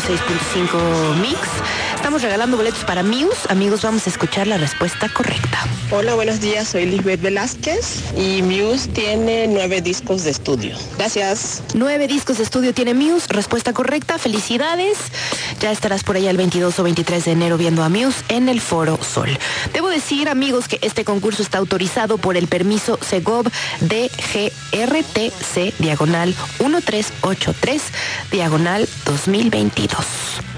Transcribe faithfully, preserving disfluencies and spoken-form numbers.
seis punto cinco Mix. Estamos regalando boletos para Muse. Amigos, vamos a escuchar la respuesta correcta. Hola, buenos días. Soy Lisbeth Velázquez y Muse tiene nueve discos de estudio. Gracias. Nueve discos de estudio tiene Muse. Respuesta correcta. Felicidades. Ya estarás por allá el veintidós o veintitrés de enero viendo a Muse en el Foro Sol. Debo decir, amigos, que este concurso está autorizado por el permiso Segov D G R T C diagonal uno tres ocho tres diagonal dos mil veintidós.